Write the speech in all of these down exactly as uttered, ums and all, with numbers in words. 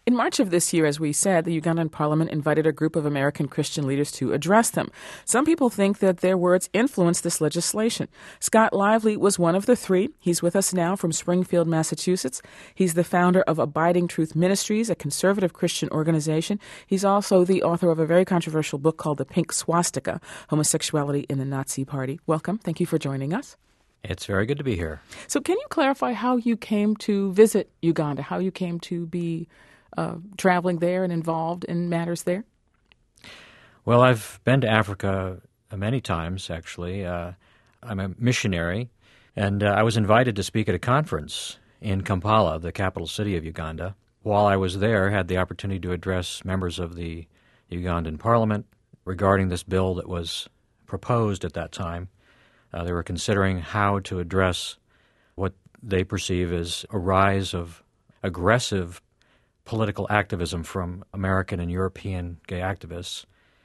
In March of this year, as we said, the Ugandan parliament invited a group of American Christian leaders to address them. Some people think that their words influenced this legislation. Scott Lively was one of the three. He's with us now from Springfield, Massachusetts. He's the founder of Abiding Truth Ministries, a conservative Christian organization. He's also the author of a very controversial book called The Pink Swastika, Homosexuality in the Nazi Party. Welcome. Thank you for joining us. It's very good to be here. So can you clarify how you came to visit Uganda, how you came to be uh, traveling there and involved in matters there? Well, I've been to Africa many times, actually. Uh, I'm a missionary, and uh, I was invited to speak at a conference in Kampala, the capital city of Uganda. While I was there, I had the opportunity to address members of the Ugandan parliament regarding this bill that was proposed at that time. Uh, they were considering how to address what they perceive as a rise of aggressive political activism from American and European gay activists.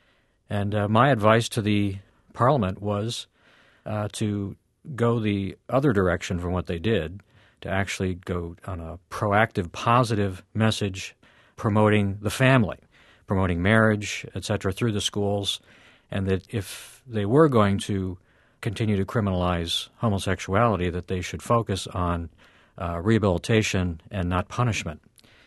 And uh, my advice to the parliament was uh, to go the other direction from what they did, to actually go on a proactive, positive message promoting the family, promoting marriage, et cetera, through the schools, and that if they were going to continue to criminalize homosexuality, that they should focus on uh, rehabilitation and not punishment.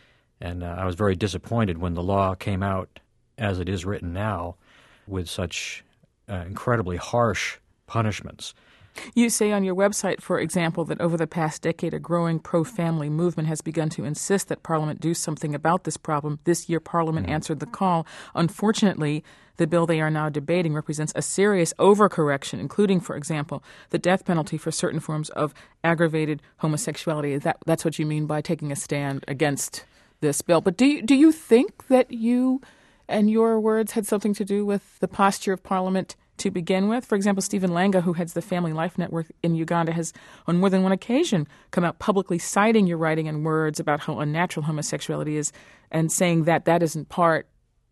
And uh, I was very disappointed when the law came out as it is written now with such uh, incredibly harsh punishments. You say on your website, for example, that over the past decade, a growing pro-family movement has begun to insist that Parliament do something about this problem. This year, Parliament mm-hmm. answered the call. Unfortunately, the bill they are now debating represents a serious overcorrection, including, for example, the death penalty for certain forms of aggravated homosexuality. That, that's what you mean by taking a stand against this bill. But do you, do you think that you and your words had something to do with the posture of Parliament to begin with? For example, Stephen Langa, who heads the Family Life Network in Uganda, has on more than one occasion come out publicly citing your writing and words about how unnatural homosexuality is and saying that that isn't part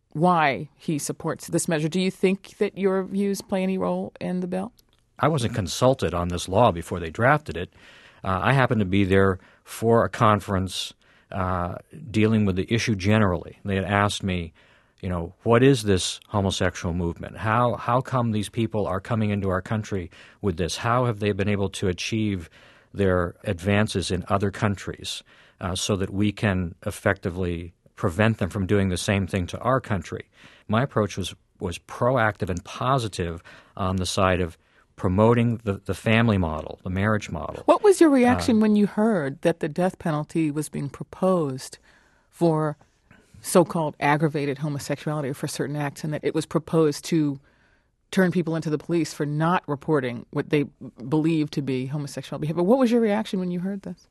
why he supports this measure. Do you think that your views play any role in the bill? I wasn't consulted on this law before they drafted it. Uh, I happened to be there for a conference uh, dealing with the issue generally. They had asked me, you know, what is this homosexual movement? How how come these people are coming into our country with this? How have they been able to achieve their advances in other countries uh, so that we can effectively prevent them from doing the same thing to our country? My approach was, was proactive and positive on the side of promoting the, the family model, the marriage model. What was your reaction uh, when you heard that the death penalty was being proposed for so-called aggravated homosexuality or for certain acts, and that it was proposed to turn people into the police for not reporting what they believed to be homosexual behavior? What was your reaction when you heard this?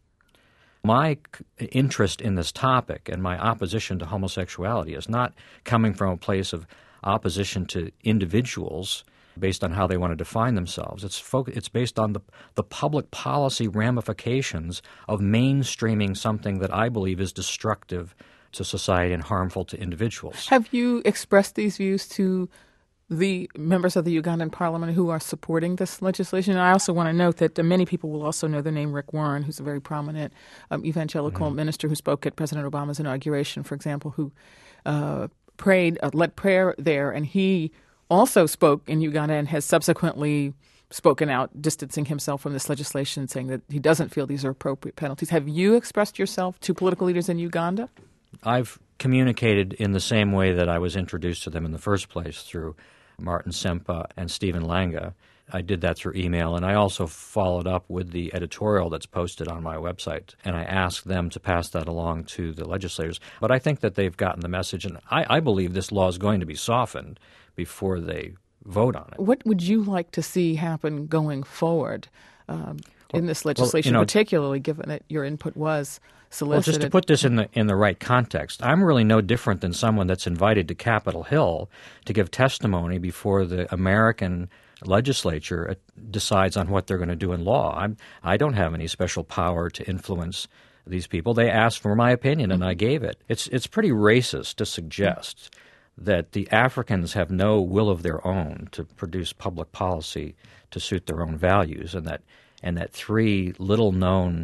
My interest in this topic and my opposition to homosexuality is not coming from a place of opposition to individuals based on how they want to define themselves. It's fo- it's based on the, the public policy ramifications of mainstreaming something that I believe is destructive to society and harmful to individuals. Have you expressed these views to the members of the Ugandan parliament who are supporting this legislation? And I also want to note that uh, many people will also know the name Rick Warren, who's a very prominent um, evangelical mm-hmm. minister who spoke at President Obama's inauguration, for example, who uh, prayed, uh, led prayer there, and he also spoke in Uganda and has subsequently spoken out, distancing himself from this legislation, saying that he doesn't feel these are appropriate penalties. Have you expressed yourself to political leaders in Uganda? I've communicated in the same way that I was introduced to them in the first place, through Martin Sempa and Stephen Langa. I did that through email, and I also followed up with the editorial that's posted on my website, and I asked them to pass that along to the legislators. But I think that they've gotten the message, and I, I believe this law is going to be softened before they vote on it. What would you like to see happen going forward um, in this legislation, well, you know, particularly given that your input was solicited? Well, just to put this in the in the right context, I'm really no different than someone that's invited to Capitol Hill to give testimony before the American legislature decides on what they're going to do in law. I'm, I don't have any special power to influence these people. They asked for my opinion, and I gave it. It's it's pretty racist to suggest that the Africans have no will of their own to produce public policy to suit their own values, and that and that three little-known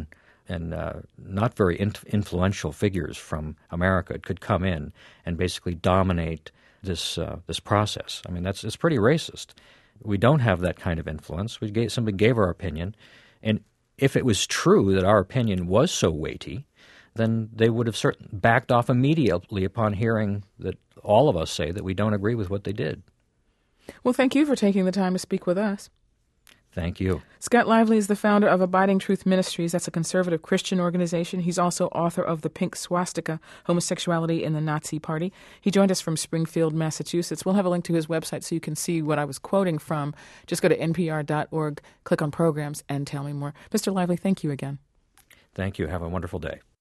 and uh, not very in- influential figures from America could come in and basically dominate this uh, this process. I mean, that's it's pretty racist. We don't have that kind of influence. We gave, somebody gave our opinion, and if it was true that our opinion was so weighty, then they would have certain backed off immediately upon hearing that all of us say that we don't agree with what they did. Well, thank you for taking the time to speak with us. Thank you. Scott Lively is the founder of Abiding Truth Ministries. That's a conservative Christian organization. He's also author of The Pink Swastika, Homosexuality in the Nazi Party. He joined us from Springfield, Massachusetts. We'll have a link to his website so you can see what I was quoting from. Just go to N P R dot org, click on programs, and tell me more. Mister Lively, thank you again. Thank you. Have a wonderful day.